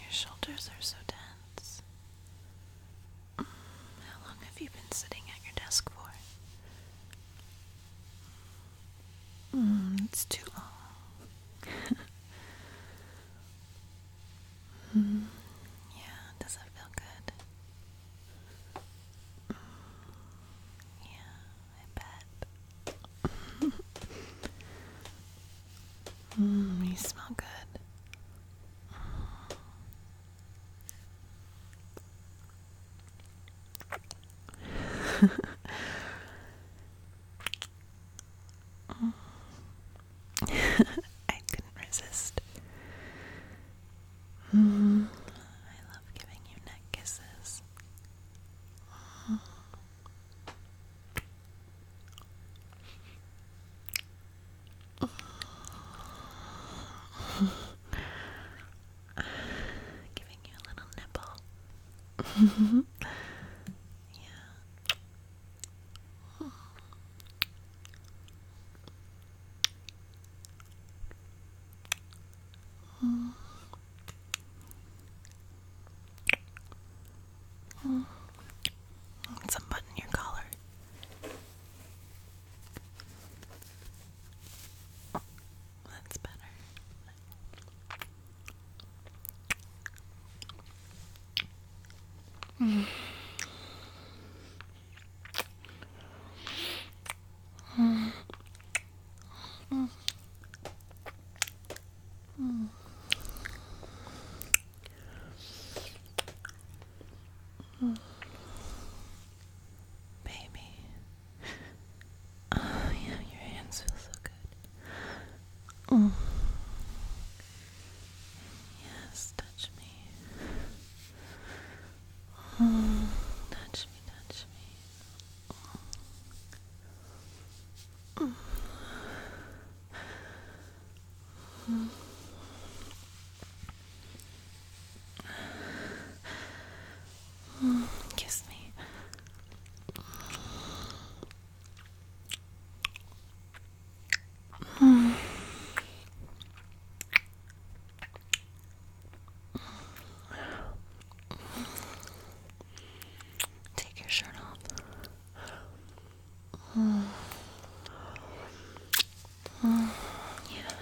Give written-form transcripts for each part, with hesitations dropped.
Your shoulders are so tense. How long have you been sitting at your desk for? It's too long. Yeah, does it feel good? Yeah, I bet. You smell good. I couldn't resist. I love giving you neck kisses. Giving you a little nibble. Yeah. Let's unbutton your collar. That's better. Baby. Oh yeah, your hands feel so good. Yes, touch me. Touch me, touch me. Kiss me. Take your shirt off. Yeah.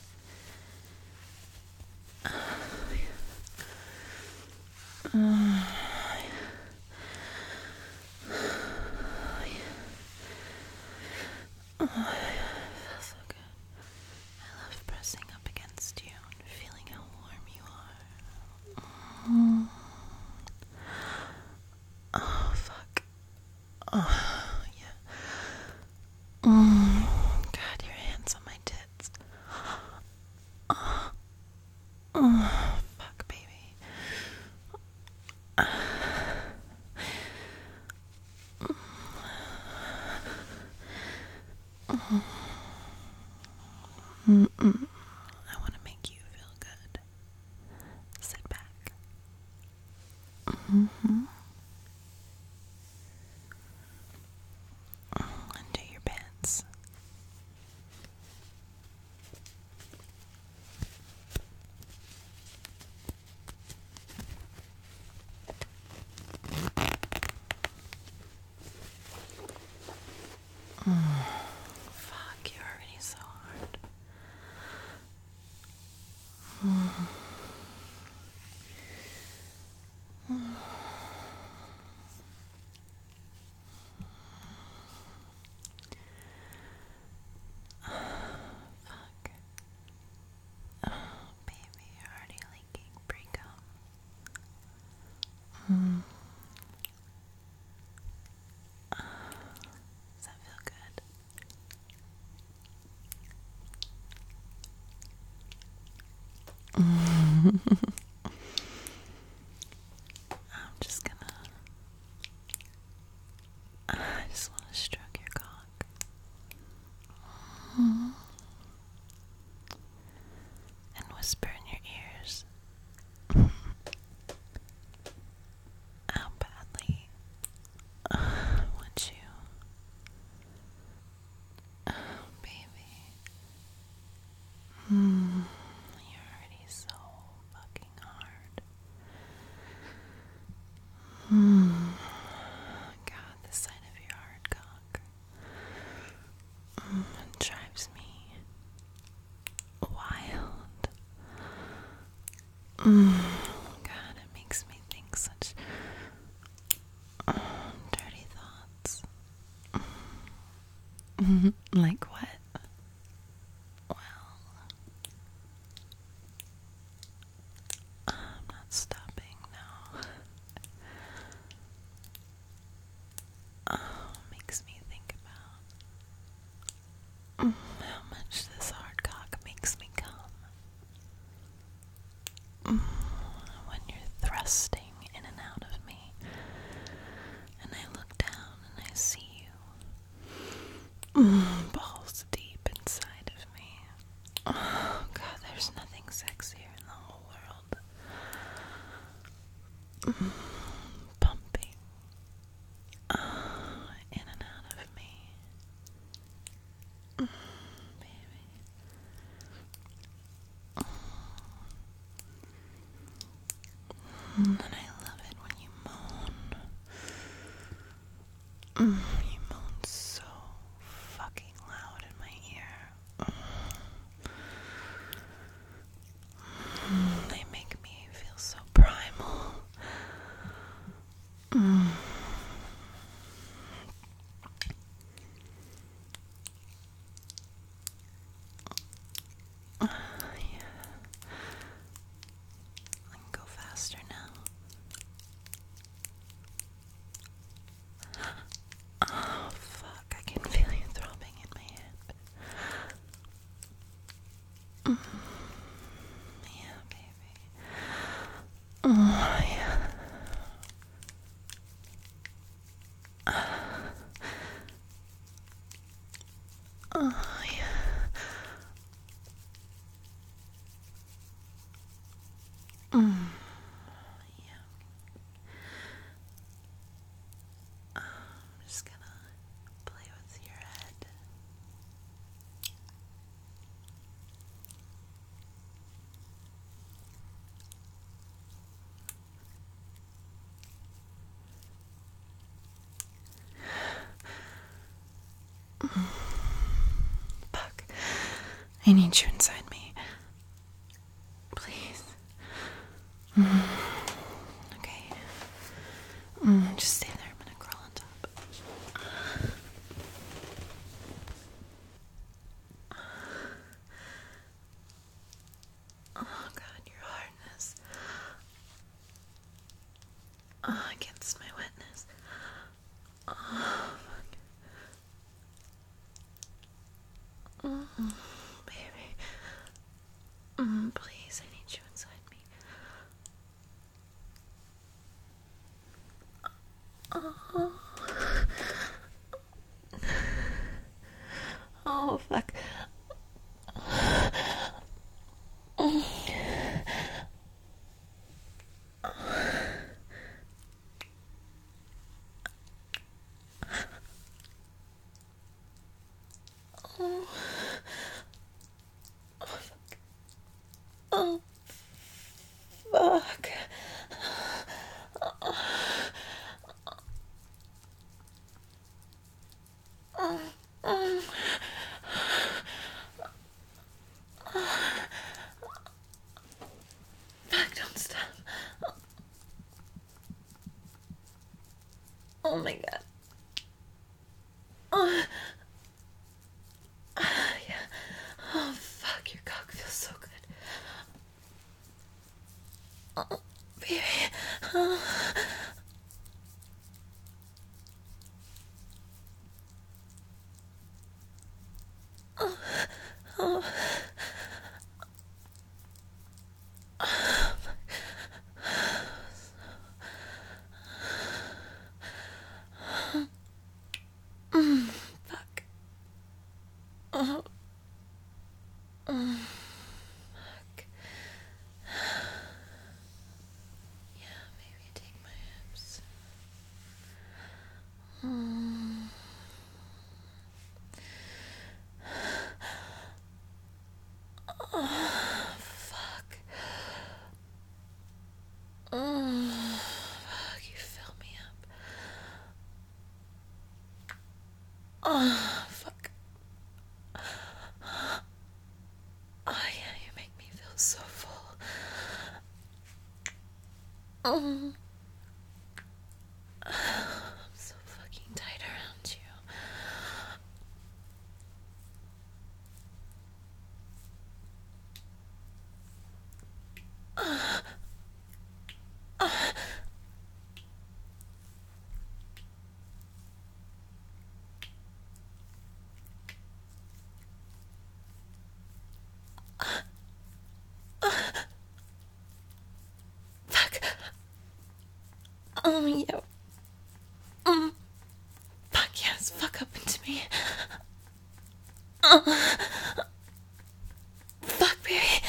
Feels so good. I love pressing up against you and feeling how warm you are. Oh, fuck. Oh, yeah. God, your hands on my tits. Oh, fuck, baby. I want to make you feel good. Sit back. Undo your pants. Fuck, you're already so hard. Fuck. Oh, baby, you're already leaking pre-cum. Does that feel good? I'm just gonna. I just want to stroke your cock. And whisper in your ears how badly I want you. Oh, baby. You're already so fucking drives me wild. God, it makes me think such dirty thoughts. Like what? Well, I'm not stopping now. Makes me think about how much this hard cock makes me come. When you're thrusting in and out of me, and I look down and I see you balls deep inside of me. Oh God, there's nothing sexier in the whole world. Pumping in and out of me. Baby. And I love it when you moan. You moan so fucking loud in my ear. They make me feel so primal. Yeah. I can go faster now. Oh, fuck. I can feel you throbbing in my hip. Yeah, baby. Oh, yeah. Oh, yeah. Yeah. I'm just gonna play with your head. Fuck. I need you inside me. Please. Okay. Just stay there. I'm gonna crawl on top. Oh God, your hardness. Against my wetness. Oh, fuck. Baby. Please, I need you inside me. Oh, fuck. Oh, fuck. Fuck, don't stop. Oh my God. Yeah. Oh, fuck, your cock feels so good. Oh, baby. Oh. Oh. Fuck. Oh. Fuck. Yeah, maybe take my hips. Oh, fuck. Fuck, you fill me up. Oh, fuck. I'm so fucking tight around you. Fuck. Oh, yeah. Fuck yes, fuck up into me. Fuck, baby.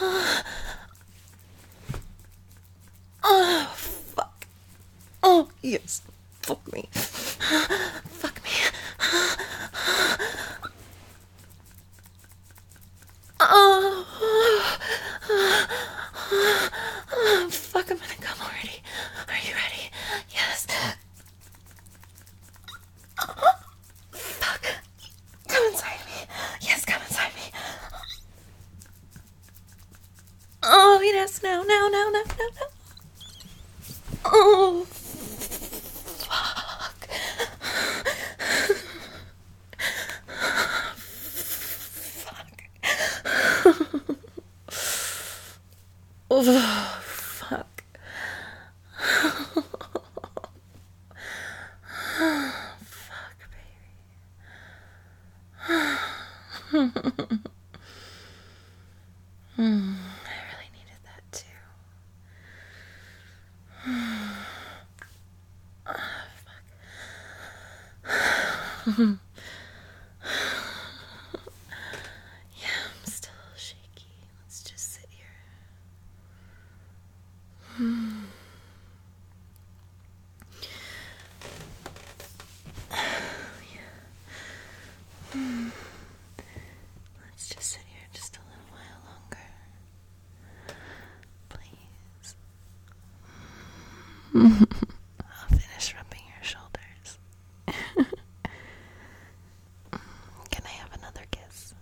Oh, fuck. Oh, yes. Fuck me. Fuck me. Oh, fuck, I'm gonna come already. Are you ready? Yes. Fuck. Come inside me. Yes, come inside me. Oh, yes, no. Oh, fuck. Oh, fuck. Fuck, baby. I really needed that too. Yeah, I'm still shaky. Let's just sit here. Let's just sit here just a little while longer. Please. I'll finish rubbing your shoulders. Can I have another kiss?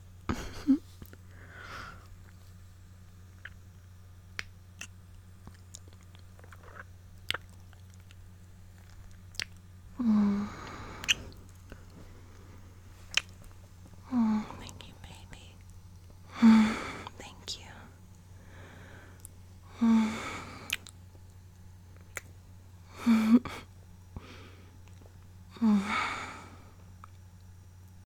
Thank you, baby. Thank you.